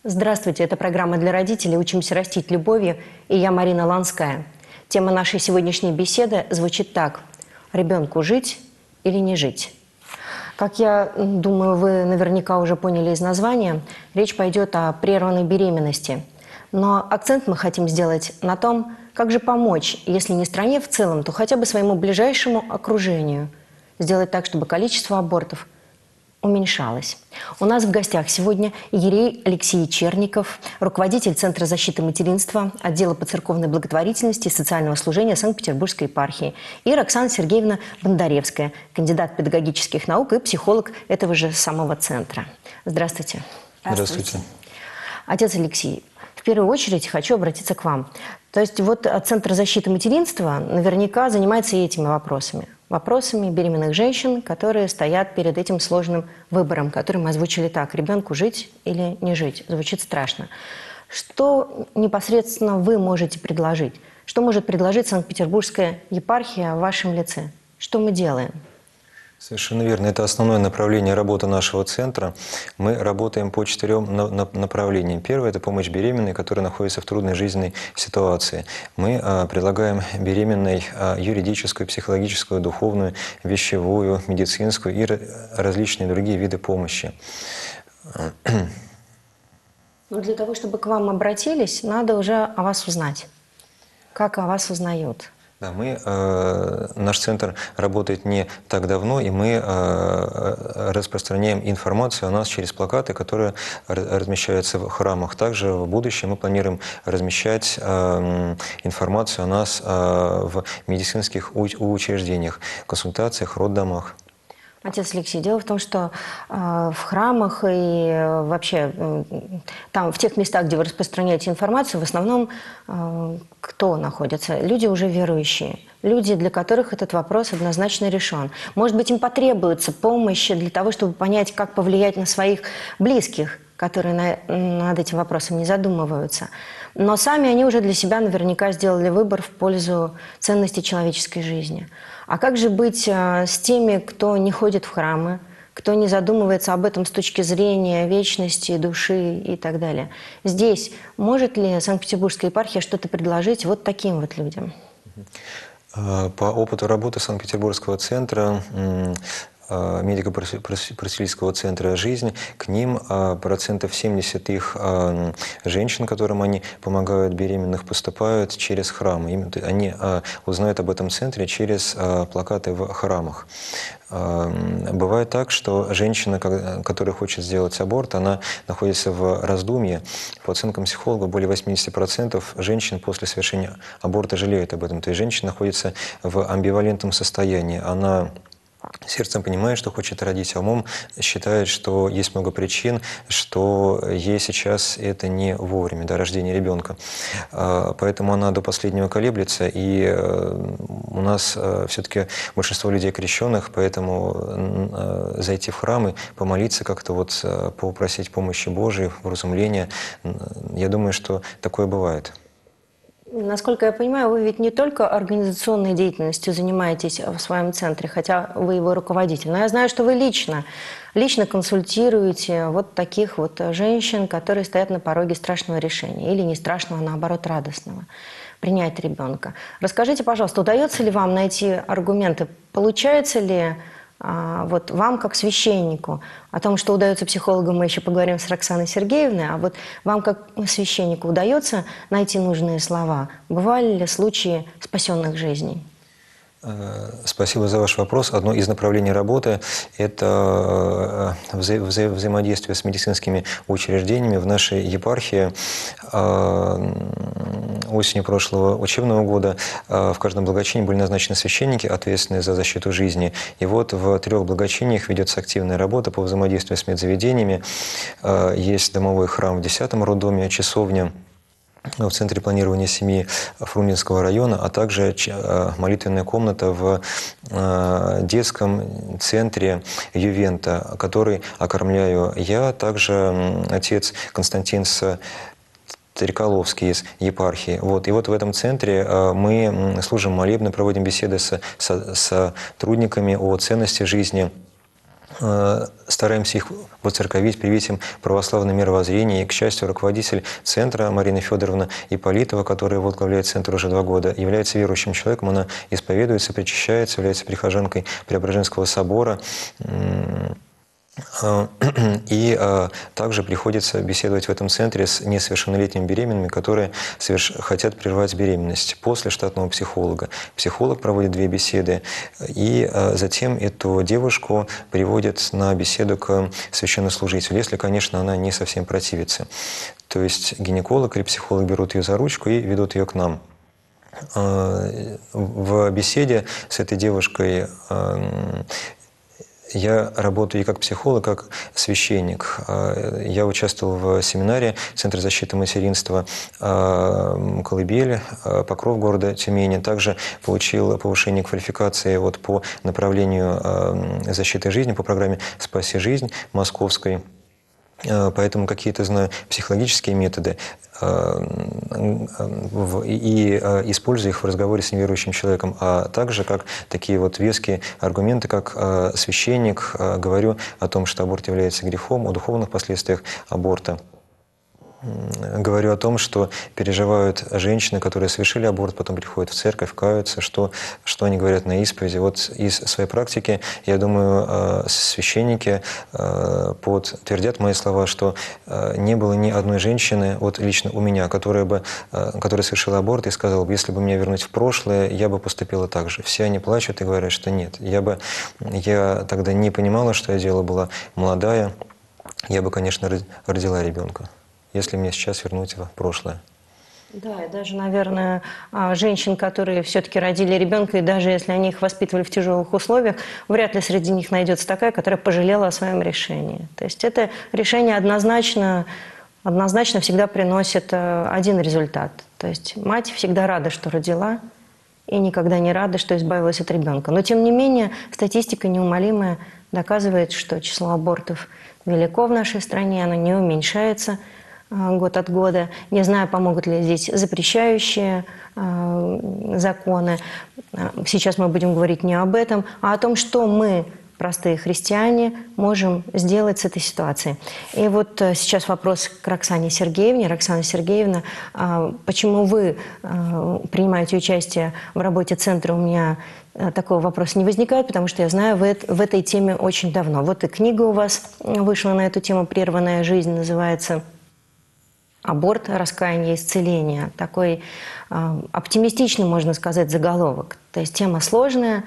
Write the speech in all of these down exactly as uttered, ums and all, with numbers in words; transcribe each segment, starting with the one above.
Здравствуйте, это программа для родителей «Учимся растить любовью» и я Марина Ланская. Тема нашей сегодняшней беседы звучит так: ребенку жить или не жить? Как я думаю, вы наверняка уже поняли из названия, речь пойдет о прерванной беременности. Но акцент мы хотим сделать на том, как же помочь, если не стране в целом, то хотя бы своему ближайшему окружению. Сделать так, чтобы количество абортов уменьшалось. У нас в гостях сегодня иерей Алексей Черников, руководитель Центра защиты материнства, отдела по церковной благотворительности и социального служения Санкт-Петербургской епархии, и Роксана Сергеевна Бондаревская, кандидат педагогических наук и психолог этого же самого центра. Здравствуйте. Здравствуйте. Отец Алексей, в первую очередь хочу обратиться к вам. То есть вот Центр защиты материнства наверняка занимается и этими вопросами. Вопросами беременных женщин, которые стоят перед этим сложным выбором, который мы озвучили так: ребенку жить или не жить. Звучит страшно. Что непосредственно вы можете предложить? Что может предложить Санкт-Петербургская епархия в вашем лице? Что мы делаем? Совершенно верно. Это основное направление работы нашего центра. Мы работаем по четырем направлениям. Первое – это помощь беременной, которая находится в трудной жизненной ситуации. Мы предлагаем беременной юридическую, психологическую, духовную, вещевую, медицинскую и различные другие виды помощи. Но для того, чтобы к вам обратились, надо уже о вас узнать. Как о вас узнают? Да, мы, э, наш центр работает не так давно, и мы э, распространяем информацию о нас через плакаты, которые размещаются в храмах. Также в будущем мы планируем размещать э, информацию о нас э, в медицинских учреждениях, консультациях, роддомах. Отец Алексей, дело в том, что э, в храмах и э, вообще э, там, в тех местах, где вы распространяете информацию, в основном э, кто находится? Люди уже верующие, люди, для которых этот вопрос однозначно решен. Может быть, им потребуется помощь для того, чтобы понять, как повлиять на своих близких, которые на, над этим вопросом не задумываются. Но сами они уже для себя наверняка сделали выбор в пользу ценности человеческой жизни. А как же быть а, с теми, кто не ходит в храмы, кто не задумывается об этом с точки зрения вечности, души и так далее? Здесь может ли Санкт-Петербургская епархия что-то предложить вот таким вот людям? По опыту работы Санкт-Петербургского центра, медико-просветительского центра «Жизнь», к ним процентов семьдесят их женщин, которым они помогают беременных, поступают через храмы. Они узнают об этом центре через плакаты в храмах. Бывает так, что женщина, которая хочет сделать аборт, она находится в раздумье. По оценкам психолога, более восьмидесяти процентов женщин после совершения аборта жалеют об этом. То есть женщина находится в амбивалентном состоянии. Она сердцем понимает, что хочет родить, а умом считает, что есть много причин, что ей сейчас это не вовремя, до рождения ребенка. Поэтому она до последнего колеблется, и у нас все-таки большинство людей крещенных, поэтому зайти в храм и помолиться, как-то вот попросить помощи Божией, вразумления, я думаю, что такое бывает. Насколько я понимаю, вы ведь не только организационной деятельностью занимаетесь в своем центре, хотя вы его руководитель, но я знаю, что вы лично, лично консультируете вот таких вот женщин, которые стоят на пороге страшного решения, или не страшного, а наоборот радостного, принять ребенка. Расскажите, пожалуйста, удается ли вам найти аргументы, получается ли вот вам, как священнику, о том, что удается психологам, мы еще поговорим с Роксаной Сергеевной, а вот вам, как священнику, удается найти нужные слова? Бывали ли случаи спасенных жизней? Спасибо за ваш вопрос. Одно из направлений работы – это вза вза взаимодействие с медицинскими учреждениями. В нашей епархии осенью прошлого учебного года в каждом благочинии были назначены священники, ответственные за защиту жизни. И вот в трех благочиниях ведется активная работа по взаимодействию с медзаведениями. Есть домовой храм в десятом роддоме, часовня в Центре планирования семьи Фрунзенского района, а также молитвенная комната в детском центре Ювента, который окормляю я, также отец Константин Триколовский из епархии. Вот. И вот в этом центре мы служим молебны, проводим беседы с сотрудниками о ценности жизни, стараемся их воцерковить, привить им православное мировоззрение. И, к счастью, руководитель центра Марина Федоровна Ипполитова, которая возглавляет центр уже два года, является верующим человеком. Она исповедуется, причащается, является прихожанкой Преображенского собора. И а, также приходится беседовать в этом центре с несовершеннолетними беременными, которые соверш... хотят прервать беременность после штатного психолога. Психолог проводит две беседы, и а, затем эту девушку приводят на беседу к священнослужителю, если, конечно, она не совсем противится. То есть гинеколог или психолог берут ее за ручку и ведут ее к нам. В беседе с этой девушкой я работаю и как психолог, как священник. Я участвовал в семинаре Центра защиты материнства «Колыбель», Покров города Тюмени. Также получил повышение квалификации вот по направлению защиты жизни, по программе «Спаси жизнь» московской. Поэтому какие-то, знаю, психологические методы и использую их в разговоре с неверующим человеком, а также как такие вот веские аргументы, как священник, говорю о том, что аборт является грехом, о духовных последствиях аборта. Говорю о том, что переживают женщины, которые совершили аборт, потом приходят в церковь, каются, что, что они говорят на исповеди. Вот из своей практики, я думаю, священники подтвердят мои слова, что не было ни одной женщины, вот лично у меня, которая бы, которая совершила аборт и сказала бы, если бы меня вернуть в прошлое, я бы поступила так же. Все они плачут и говорят, что нет. Я бы, я тогда не понимала, что я делала, была молодая, я бы, конечно, родила ребенка, если мне сейчас вернуть в прошлое. Да, и даже, наверное, женщин, которые все-таки родили ребенка, и даже если они их воспитывали в тяжелых условиях, вряд ли среди них найдется такая, которая пожалела о своем решении. То есть это решение однозначно, однозначно всегда приносит один результат. То есть мать всегда рада, что родила, и никогда не рада, что избавилась от ребенка. Но, тем не менее, статистика неумолимая доказывает, что число абортов велико в нашей стране, оно не уменьшается год от года. Не знаю, помогут ли здесь запрещающие э, законы. Сейчас мы будем говорить не об этом, а о том, что мы, простые христиане, можем сделать с этой ситуацией. И вот э, сейчас вопрос к Роксане Сергеевне. Роксана Сергеевна, э, почему вы э, принимаете участие в работе центра? У меня э, такого вопроса не возникает, потому что я знаю, вы в этой теме очень давно. Вот и книга у вас вышла на эту тему «Прерванная жизнь», называется «Аборт, раскаяние, исцеление». Такой э, оптимистичный, можно сказать, заголовок. То есть тема сложная,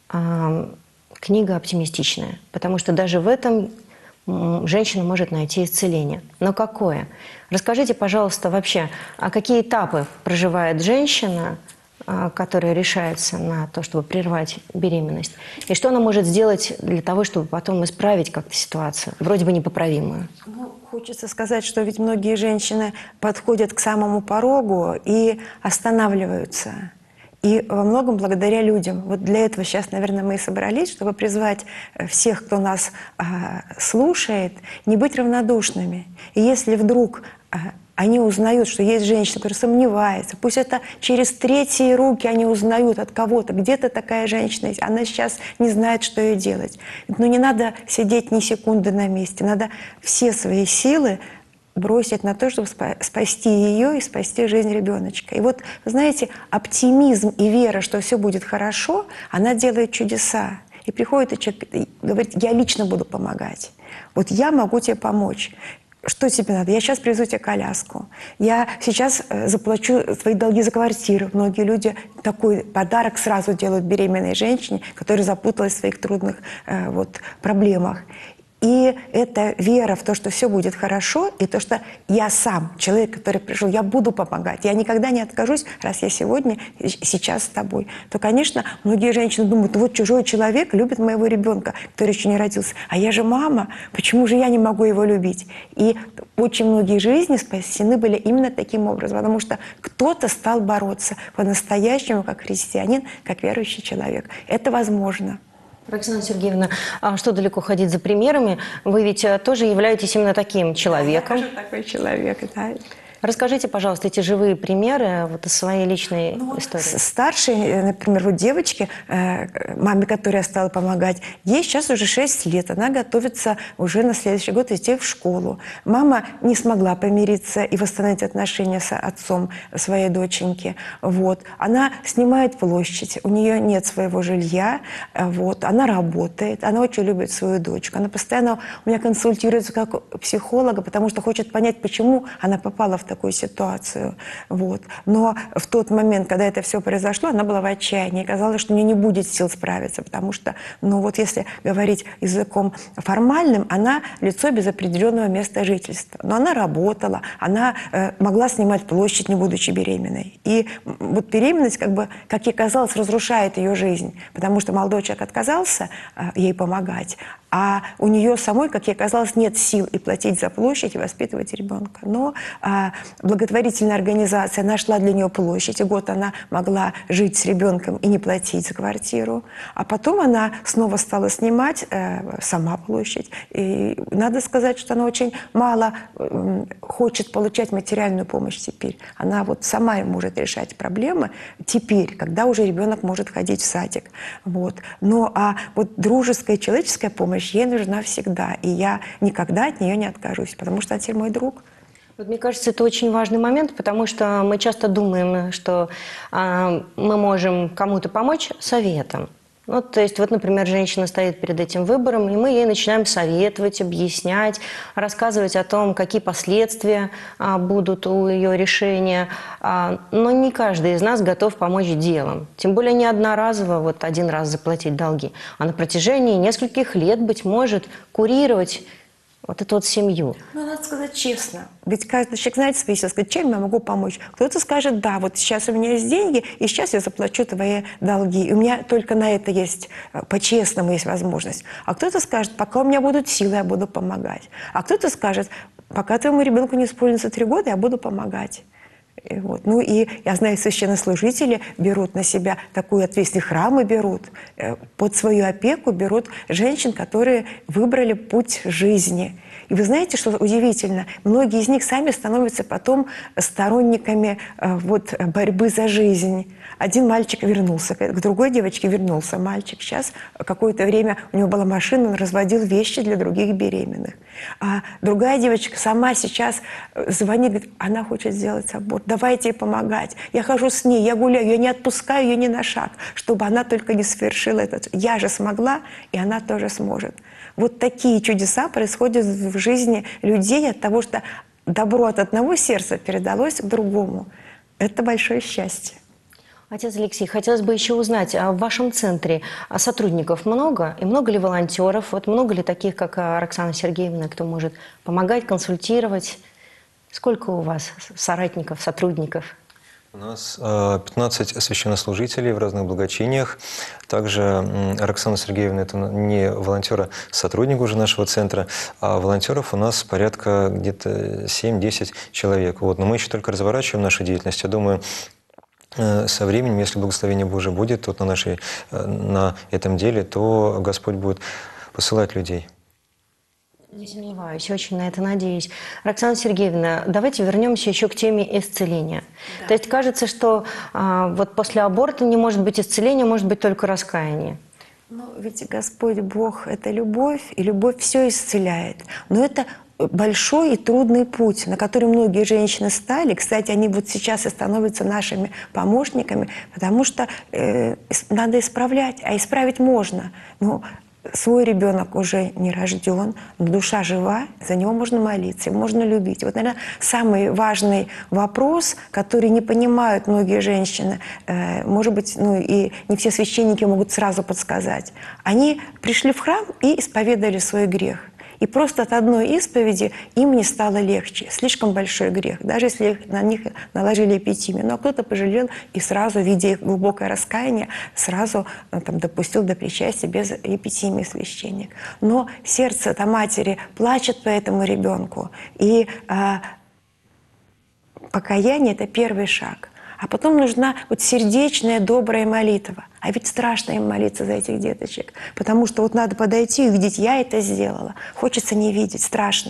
э, книга оптимистичная. Потому что даже в этом женщина может найти исцеление. Но какое? Расскажите, пожалуйста, вообще, а какие этапы проживает женщина, э, которая решается на то, чтобы прервать беременность? И что она может сделать для того, чтобы потом исправить как-то ситуацию, вроде бы непоправимую? Хочется сказать, что ведь многие женщины подходят к самому порогу и останавливаются. И во многом благодаря людям. Вот для этого сейчас, наверное, мы и собрались, чтобы призвать всех, кто нас а, слушает, не быть равнодушными. И если вдруг а, они узнают, что есть женщина, которая сомневается, пусть это через третьи руки они узнают от кого-то, где-то такая женщина есть, она сейчас не знает, что ей делать. Но не надо сидеть ни секунды на месте, надо все свои силы бросить на то, чтобы спасти ее и спасти жизнь ребеночка. И вот, знаете, оптимизм и вера, что все будет хорошо, она делает чудеса. И приходит и человек и говорит, я лично буду помогать. Вот я могу тебе помочь. Что тебе надо? Я сейчас привезу тебе коляску. Я сейчас заплачу твои долги за квартиру. Многие люди такой подарок сразу делают беременной женщине, которая запуталась в своих трудных э, вот, проблемах. И это вера в то, что все будет хорошо, и то, что я сам, человек, который пришел, я буду помогать. Я никогда не откажусь, раз я сегодня, сейчас с тобой. То, конечно, многие женщины думают, вот чужой человек любит моего ребенка, который еще не родился. А я же мама, почему же я не могу его любить? И очень многие жизни спасены были именно таким образом, потому что кто-то стал бороться по-настоящему, как христианин, как верующий человек. Это возможно. Роксана Сергеевна, а что далеко ходить за примерами? Вы ведь тоже являетесь именно таким человеком. Я тоже такой человек, да. Расскажите, пожалуйста, эти живые примеры вот из своей личной Ну, истории. с- Старшей, например, вот девочке, э, маме, которой я стала помогать, ей сейчас уже шесть лет. Она готовится уже на следующий год идти в школу. Мама не смогла помириться и восстановить отношения с отцом своей доченьки. Вот. Она снимает площадь, у нее нет своего жилья. э, Вот. Она работает, она очень любит свою дочку. Она постоянно у меня консультируется как психолога, потому что хочет понять, почему она попала в такую ситуацию. Вот. Но в тот момент, когда это все произошло, она была в отчаянии. Казалось, что у нее не будет сил справиться, потому что, ну вот если говорить языком формальным, она лицо без определенного места жительства. Но она работала, она э, могла снимать площадь, не будучи беременной. И м, вот беременность, как бы, как ей казалось, разрушает ее жизнь, потому что молодой человек отказался э, ей помогать, а у нее самой, как ей казалось, нет сил и платить за площадь, и воспитывать ребенка. Но а, благотворительная организация нашла для нее площадь, и год она могла жить с ребенком и не платить за квартиру. А потом она снова стала снимать э, сама площадь. И надо сказать, что она очень мало э, хочет получать материальную помощь теперь. Она вот сама может решать проблемы теперь, когда уже ребенок может ходить в садик. Вот. Но а вот дружеская, человеческая помощь ей нужна всегда. И я никогда от нее не откажусь, потому что она теперь мой друг. Вот мне кажется, это очень важный момент, потому что мы часто думаем, что а, мы можем кому-то помочь советом. Ну, то есть, вот, например, женщина стоит перед этим выбором, и мы ей начинаем советовать, объяснять, рассказывать о том, какие последствия а, будут у ее решения. А, но не каждый из нас готов помочь делом. Тем более не одноразово, вот один раз заплатить долги, а на протяжении нескольких лет, быть может, курировать вот эту вот семью. Ну, надо сказать честно. Ведь каждый человек знает свои силы, сказать, чем я могу помочь. Кто-то скажет, да, вот сейчас у меня есть деньги, и сейчас я заплачу твои долги. И у меня только на это есть, по-честному есть возможность. А кто-то скажет, пока у меня будут силы, я буду помогать. А кто-то скажет, пока твоему ребенку не исполнится три года, я буду помогать. И вот. Ну и я знаю, священнослужители берут на себя такую ответственность, храмы берут, э, под свою опеку берут женщин, которые выбрали путь жизни. И вы знаете, что удивительно? Многие из них сами становятся потом сторонниками э, вот, борьбы за жизнь. Один мальчик вернулся, к другой девочке вернулся мальчик. Сейчас какое-то время у него была машина, он разводил вещи для других беременных. А другая девочка сама сейчас звонит, говорит, она хочет сделать аборт, давайте ей помогать. Я хожу с ней, я гуляю, я не отпускаю ее ни на шаг, чтобы она только не совершила этот. Я же смогла, и она тоже сможет. Вот такие чудеса происходят в жизни людей от того, что добро от одного сердца передалось к другому. Это большое счастье. Отец Алексей, хотелось бы еще узнать, а в вашем центре сотрудников много? И много ли волонтеров? Вот много ли таких, как Роксана Сергеевна, кто может помогать, консультировать? Сколько у вас соратников, сотрудников? У нас пятнадцать священнослужителей в разных благочиниях. Также Роксана Сергеевна – это не волонтер, а сотрудник уже нашего центра. А волонтеров у нас порядка где-то семь-десять человек. Вот. Но мы еще только разворачиваем нашу деятельность. Я думаю, со временем, если благословение Божие будет тут на, нашей, на этом деле, то Господь будет посылать людей. Не сомневаюсь, очень на это надеюсь. Роксана Сергеевна, давайте вернемся еще к теме исцеления. Да. То есть кажется, что а, вот после аборта не может быть исцеления, может быть только раскаяние. Ну, ведь Господь Бог – это любовь, и любовь все исцеляет. Но это большой и трудный путь, на который многие женщины стали. Кстати, они вот сейчас и становятся нашими помощниками, потому что э, надо исправлять, а исправить можно. Ну, свой ребенок уже не рожден, но душа жива, за него можно молиться, его можно любить. Вот, наверное, самый важный вопрос, который не понимают многие женщины, э, может быть, ну и не все священники могут сразу подсказать. Они пришли в храм и исповедали свой грех. И просто от одной исповеди им не стало легче. Слишком большой грех, даже если на них наложили эпитимию. Но кто-то пожалел и сразу, видя их глубокое раскаяние, сразу там, допустил до причастия без эпитимии священник. Но сердце-то матери плачет по этому ребенку. И а, покаяние – это первый шаг. А потом нужна вот сердечная, добрая молитва. А ведь страшно им молиться за этих деточек. Потому что вот надо подойти и увидеть, я это сделала. Хочется не видеть, страшно.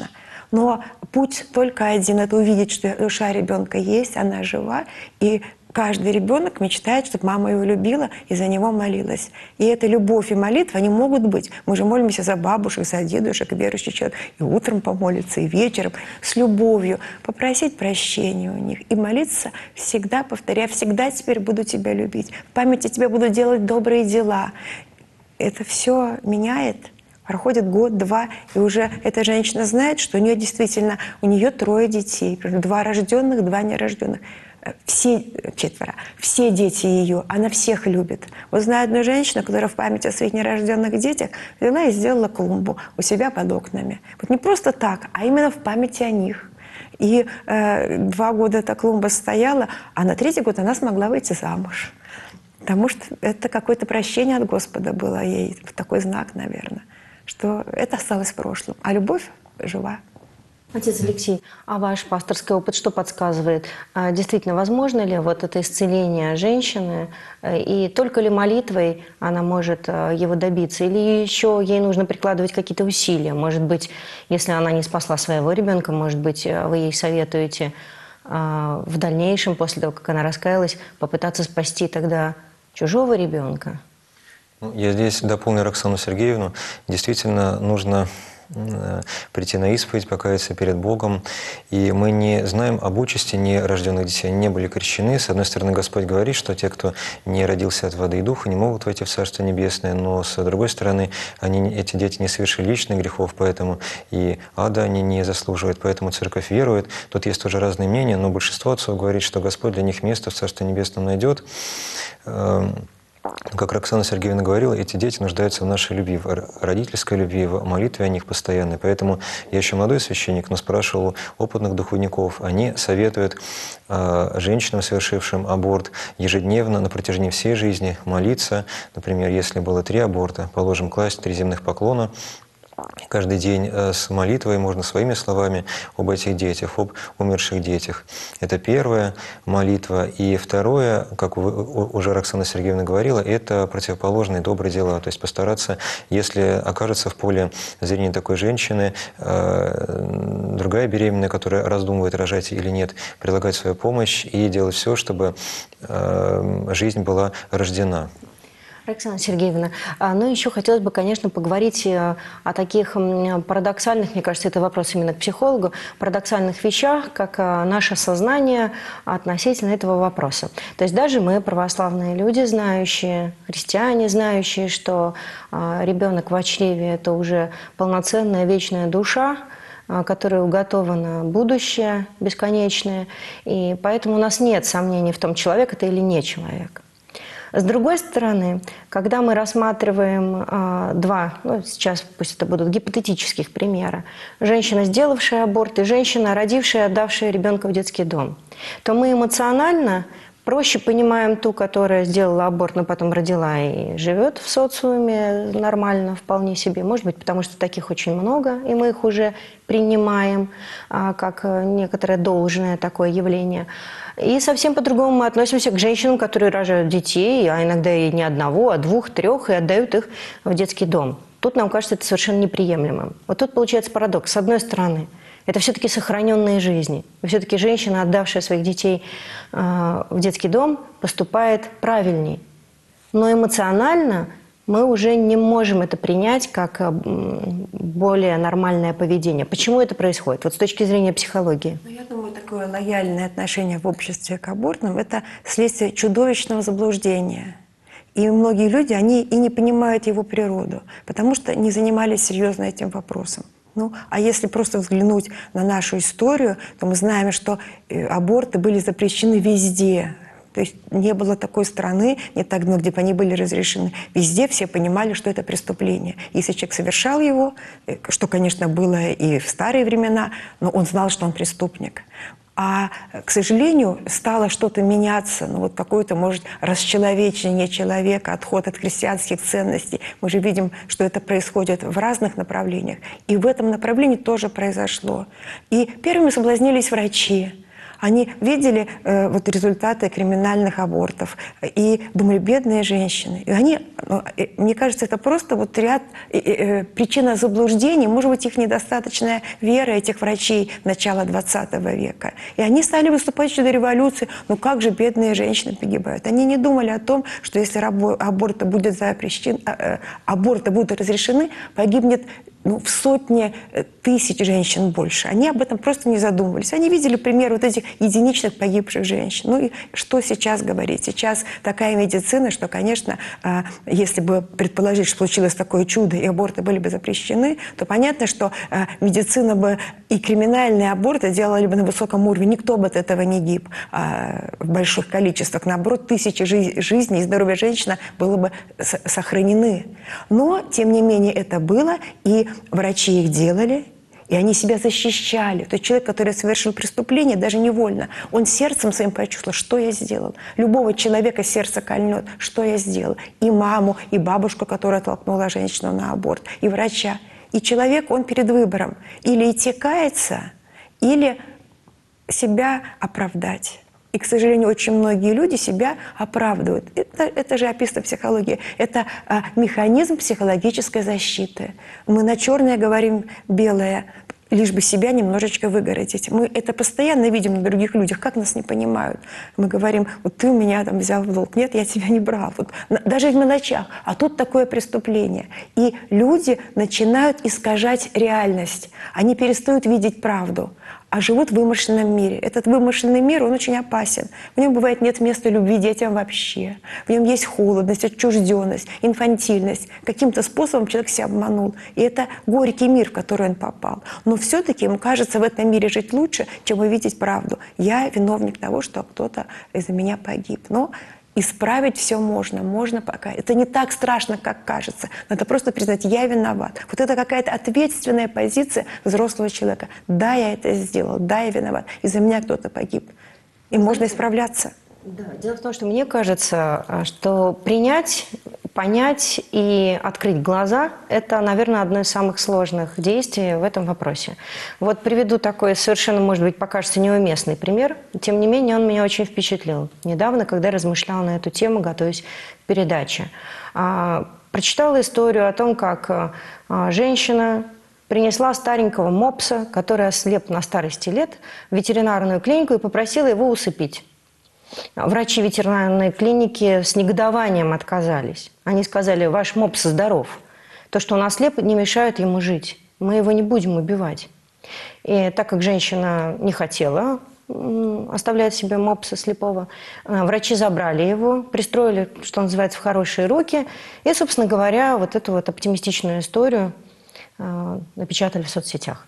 Но путь только один – это увидеть, что душа ребенка есть, она жива, и каждый ребенок мечтает, чтобы мама его любила и за него молилась. И эта любовь и молитва, они могут быть. Мы же молимся за бабушек, за дедушек, верующий человек. И утром помолиться, и вечером. С любовью. Попросить прощения у них. И молиться всегда, повторяя, всегда теперь буду тебя любить. В памяти тебя буду делать добрые дела. Это все меняет. Проходит год, два, и уже эта женщина знает, что у нее действительно, у нее трое детей. Два рожденных, два нерожденных. Все четверо, все дети ее, она всех любит. Вот знаю одну женщину, которая в память о своих нерожденных детях взяла и сделала клумбу у себя под окнами. Вот не просто так, а именно в памяти о них. И э, два года эта клумба стояла, а на третий год она смогла выйти замуж. Потому что это какое-то прощение от Господа было ей, такой знак, наверное, что это осталось в прошлом, а любовь жива. Отец Алексей, а ваш пасторский опыт что подсказывает? А действительно, возможно ли вот это исцеление женщины, и только ли молитвой она может его добиться? Или еще ей нужно прикладывать какие-то усилия? Может быть, если она не спасла своего ребенка, может быть, вы ей советуете в дальнейшем, после того, как она раскаялась, попытаться спасти тогда чужого ребенка? Я здесь дополню Роксану Сергеевну. Действительно, нужно прийти на исповедь, покаяться перед Богом. И мы не знаем об участи нерожденных детей, они не были крещены. С одной стороны, Господь говорит, что те, кто не родился от воды и духа, не могут войти в Царство Небесное, но с другой стороны, они, эти дети не совершили личных грехов, поэтому и ада они не заслуживают, поэтому Церковь верует. Тут есть тоже разные мнения, но большинство отцов говорит, что Господь для них место в Царстве Небесном найдет. Как Роксана Сергеевна говорила, эти дети нуждаются в нашей любви, в родительской любви, в молитве о них постоянной. Поэтому я еще молодой священник, но спрашивал опытных духовников. Они советуют э, женщинам, совершившим аборт, ежедневно на протяжении всей жизни молиться. Например, если было три аборта, положим, класть три земных поклона. Каждый день с молитвой можно своими словами об этих детях, об умерших детях. Это первая молитва. И второе, как уже Роксана Сергеевна говорила, это противоположные добрые дела. То есть постараться, если окажется в поле зрения такой женщины, другая беременная, которая раздумывает, рожать или нет, предлагать свою помощь и делать все, чтобы жизнь была рождена. Роксана Сергеевна, ну еще хотелось бы, конечно, поговорить о таких парадоксальных, мне кажется, это вопрос именно к психологу, парадоксальных вещах, как наше сознание относительно этого вопроса. То есть даже мы, православные люди, знающие, христиане, знающие, что ребенок в чреве – это уже полноценная вечная душа, которой уготовано будущее бесконечное, и поэтому у нас нет сомнений в том, человек это или не человек. С другой стороны, когда мы рассматриваем э, два, ну, сейчас пусть это будут гипотетических примера, женщина, сделавшая аборт, и женщина, родившая, отдавшая ребенка в детский дом, то мы эмоционально проще понимаем ту, которая сделала аборт, но потом родила и живет в социуме нормально, вполне себе. Может быть, потому что таких очень много, и мы их уже принимаем а, как некоторое должное такое явление. И совсем по-другому мы относимся к женщинам, которые рожают детей, а иногда и не одного, а двух, трех, и отдают их в детский дом. Тут нам кажется это совершенно неприемлемым. Вот тут получается парадокс. С одной стороны, это все-таки сохраненные жизни. Все-таки женщина, отдавшая своих детей э, в детский дом, поступает правильней. Но эмоционально мы уже не можем это принять как э, более нормальное поведение. Почему это происходит? Вот с точки зрения психологии. Ну, я думаю, такое лояльное отношение в обществе к абортам – это следствие чудовищного заблуждения. И многие люди, они и не понимают его природу, потому что не занимались серьезно этим вопросом. Ну, а если просто взглянуть на нашу историю, то мы знаем, что аборты были запрещены везде. То есть не было такой страны, не так давно, где бы они были разрешены. Везде все понимали, что это преступление. Если человек совершал его, что, конечно, было и в старые времена, но он знал, что он преступник. А, к сожалению, стало что-то меняться, ну вот какое-то, может, расчеловечение человека, отход от христианских ценностей. Мы же видим, что это происходит в разных направлениях. И в этом направлении тоже произошло. И первыми соблазнились врачи. Они видели э, вот результаты криминальных абортов и думали, бедные женщины. И они, ну, э, мне кажется, это просто вот ряд э, э, причина заблуждений, может быть, их недостаточная вера этих врачей начала двадцатого века. И они стали выступать еще до революции. Ну как же бедные женщины погибают? Они не думали о том, что если аборты будут запрещены, э, аборты будут разрешены, погибнет ну, в сотни тысяч женщин больше. Они об этом просто не задумывались. Они видели пример вот этих единичных погибших женщин. Ну и что сейчас говорить? Сейчас такая медицина, что, конечно, если бы предположить, что случилось такое чудо, и аборты были бы запрещены, то понятно, что медицина бы и криминальные аборты делали бы на высоком уровне. Никто бы от этого не гиб в больших количествах. Наоборот, тысячи жизней и здоровья женщины было бы сохранены. Но, тем не менее, это было, и врачи их делали, и они себя защищали. То есть человек, который совершил преступление, даже невольно, он сердцем своим почувствовал, что я сделал. Любого человека сердце кольнет, что я сделал. И маму, и бабушку, которая толкнула женщину на аборт, и врача. И человек, он перед выбором. Или идти каяться, или себя оправдать. И, к сожалению, очень многие люди себя оправдывают. Это, это же описано в психологии. Это а, механизм психологической защиты. Мы на черное говорим белое, лишь бы себя немножечко выгородить. Мы это постоянно видим на других людях, как нас не понимают. Мы говорим, вот ты у меня там взял в долг. Нет, я тебя не брал. Вот, даже в мелочах. А тут такое преступление. И люди начинают искажать реальность. Они перестают видеть правду, а живут в вымышленном мире. Этот вымышленный мир, он очень опасен. В нем, бывает, нет места любви детям вообще. В нем есть холодность, отчужденность, инфантильность. Каким-то способом человек себя обманул. И это горький мир, в который он попал. Но все-таки ему кажется в этом мире жить лучше, чем увидеть правду. Я виновник того, что кто-то из-за меня погиб. Но исправить все можно, можно пока. Это не так страшно, как кажется. Надо просто признать, я виноват. Вот это какая-то ответственная позиция взрослого человека. Да, я это сделал, да, я виноват. Из-за меня кто-то погиб. И можно исправляться. Да, дело в том, что мне кажется, что принять, понять и открыть глаза – это, наверное, одно из самых сложных действий в этом вопросе. Вот приведу такой совершенно, может быть, покажется неуместный пример. Тем не менее, он меня очень впечатлил. Недавно, когда я размышляла на эту тему, готовясь к передаче. Прочитала историю о том, как женщина принесла старенького мопса, который ослеп на старости лет, в ветеринарную клинику и попросила его усыпить. Врачи ветеринарной клиники с негодованием отказались. Они сказали, ваш мопс здоров. То, что он ослеп, не мешает ему жить. Мы его не будем убивать. И так как женщина не хотела оставлять себе мопса слепого, врачи забрали его, пристроили, что называется, в хорошие руки. И, собственно говоря, вот эту вот оптимистичную историю напечатали в соцсетях.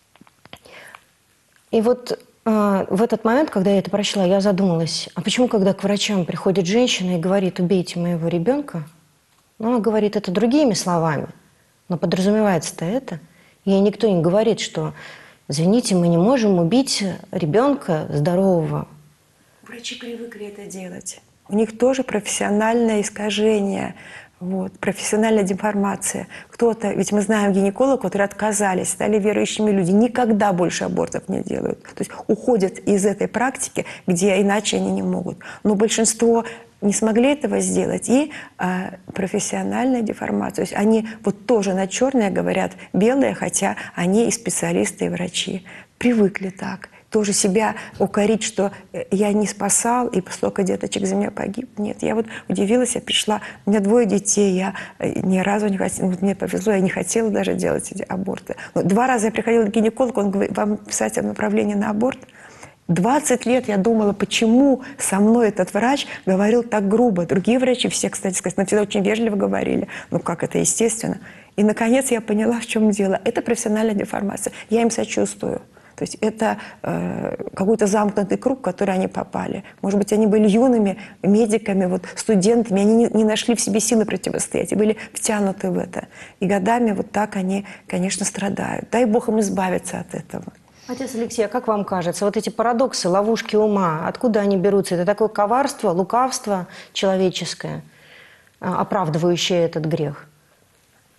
И вот в этот момент, когда я это прочла, я задумалась, а почему, когда к врачам приходит женщина и говорит, убейте моего ребенка, ну, она говорит это другими словами, но подразумевается-то это. Ей никто не говорит, что, извините, мы не можем убить ребенка здорового. Врачи привыкли это делать. У них тоже профессиональное искажение. Вот, профессиональная деформация. Кто-то, ведь мы знаем гинекологов, которые отказались, стали верующими люди, никогда больше абортов не делают. То есть уходят из этой практики, где иначе они не могут. Но большинство не смогли этого сделать. И а, профессиональная деформация. То есть они вот тоже на черное говорят белое, хотя они и специалисты, и врачи. Привыкли так. Тоже себя укорить, что я не спасал, и столько деточек за меня погиб. Нет, я вот удивилась, я пришла, у меня двое детей, я ни разу не хотела, вот мне повезло, я не хотела даже делать эти аборты. Но два раза я приходила к гинекологу, он говорит, вам писать о направлении на аборт? двадцать лет я думала, почему со мной этот врач говорил так грубо. Другие врачи, все, кстати сказать, но всегда очень вежливо говорили. Ну как это, естественно. И, наконец, я поняла, в чем дело. Это профессиональная деформация. Я им сочувствую. То есть это э, какой-то замкнутый круг, в который они попали. Может быть, они были юными медиками, вот, студентами, они не, не нашли в себе силы противостоять и были втянуты в это. И годами вот так они, конечно, страдают. Дай Бог им избавиться от этого. Отец Алексей, а как вам кажется, вот эти парадоксы, ловушки ума, откуда они берутся? Это такое коварство, лукавство человеческое, оправдывающее этот грех?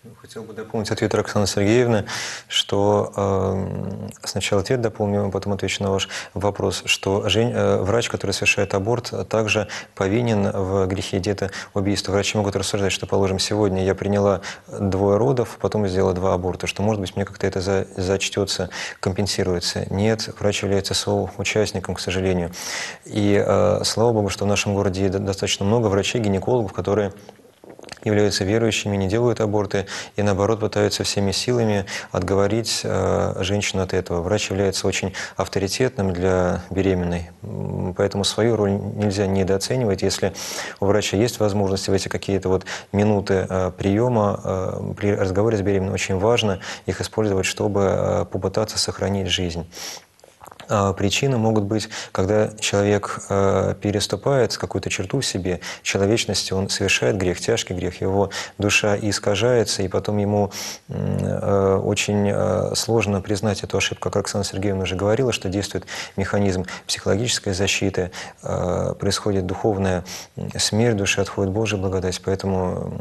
Хотел бы дополнить ответ Оксаны Сергеевны, что э, сначала ответ дополню, потом отвечу на ваш вопрос, что жен, э, врач, который совершает аборт, также повинен в грехе детоубийства. Врачи могут рассуждать, что, положим, сегодня я приняла двое родов, потом сделала два аборта, что, может быть, мне как-то это за, зачтется, компенсируется. Нет, врач является соучастником, к сожалению. И э, слава Богу, что в нашем городе достаточно много врачей, гинекологов, которые являются верующими, не делают аборты и, наоборот, пытаются всеми силами отговорить э, женщину от этого. Врач является очень авторитетным для беременной, поэтому свою роль нельзя недооценивать. Если у врача есть возможности в эти какие-то вот минуты э, приема э, при разговоре с беременной, очень важно их использовать, чтобы э, попытаться сохранить жизнь. Причины могут быть, когда человек э, переступает какую-то черту в себе, человечности, он совершает грех, тяжкий грех, его душа искажается, и потом ему э, очень э, сложно признать эту ошибку. Как Оксана Сергеевна уже говорила, что действует механизм психологической защиты, э, происходит духовная смерть души, отходит Божья благодать, поэтому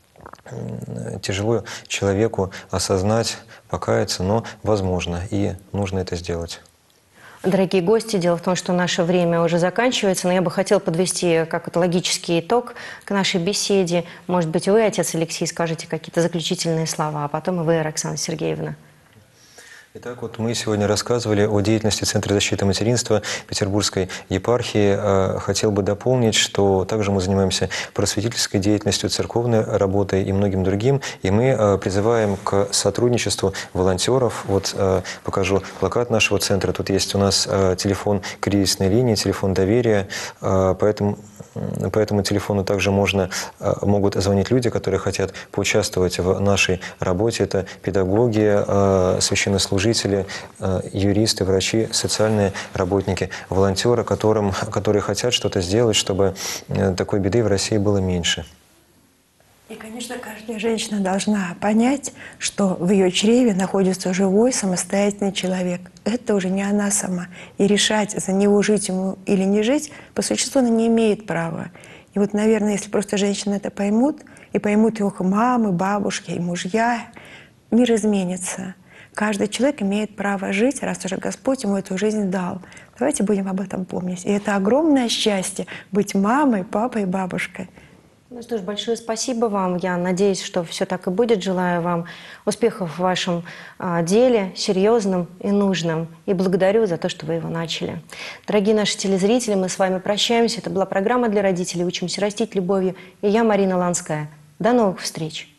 э, тяжело человеку осознать, покаяться, но возможно, и нужно это сделать. Дорогие гости, дело в том, что наше время уже заканчивается, но я бы хотела подвести как-то логический итог к нашей беседе. Может быть, вы, отец Алексей, скажете какие-то заключительные слова, а потом и вы, Оксана Сергеевна. Итак, вот мы сегодня рассказывали о деятельности Центра защиты материнства Петербургской епархии. Хотел бы дополнить, что также мы занимаемся просветительской деятельностью, церковной работой и многим другим. И мы призываем к сотрудничеству волонтеров. Вот покажу плакат нашего центра. Тут есть у нас телефон кризисной линии, телефон доверия. Поэтому по этому телефону также можно, могут звонить люди, которые хотят поучаствовать в нашей работе. Это педагоги, священнослужители, юристы, врачи, социальные работники, волонтеры, которым, которые хотят что-то сделать, чтобы такой беды в России было меньше. И, конечно, каждая женщина должна понять, что в ее чреве находится живой, самостоятельный человек. Это уже не она сама. И решать, за него жить ему или не жить, по существу она не имеет права. И вот, наверное, если просто женщины это поймут, и поймут их мамы, бабушки и мужья, мир изменится. Каждый человек имеет право жить, раз уже Господь ему эту жизнь дал. Давайте будем об этом помнить. И это огромное счастье — быть мамой, папой, бабушкой. Ну что ж, большое спасибо вам. Я надеюсь, что все так и будет. Желаю вам успехов в вашем а, деле, серьезном и нужном. И благодарю за то, что вы его начали. Дорогие наши телезрители, мы с вами прощаемся. Это была программа для родителей «Учимся растить любовью». И я, Марина Ланская. До новых встреч!